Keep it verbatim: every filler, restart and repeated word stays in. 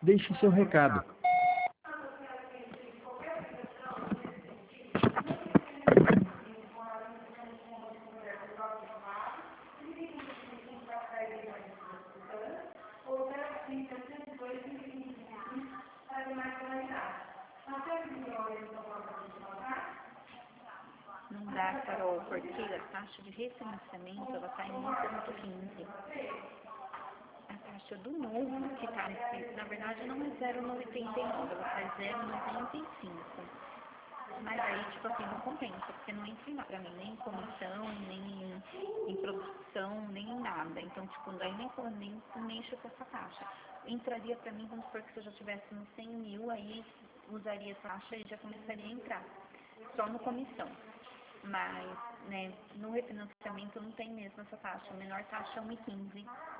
deixe seu recado. Não dá, Carol, porque a taxa de refinanciamento ela está em um ponto quinze. A taxa do novo, que está nesse, na verdade não é zero vírgula noventa e nove, ela faz zero vírgula noventa e cinco. Mas aí, tipo assim, não compensa, porque não entra em nada pra mim, nem em comissão, nem em, em produção, nem em nada. Então, tipo, daí nem, nem, nem mexo com essa taxa. Entraria pra mim, vamos supor que se eu já tivesse nos cem mil, aí usaria essa taxa e já começaria a entrar. Só no comissão. Mas, né, no refinanciamento não tem mesmo essa taxa. A menor taxa é um vírgula quinze.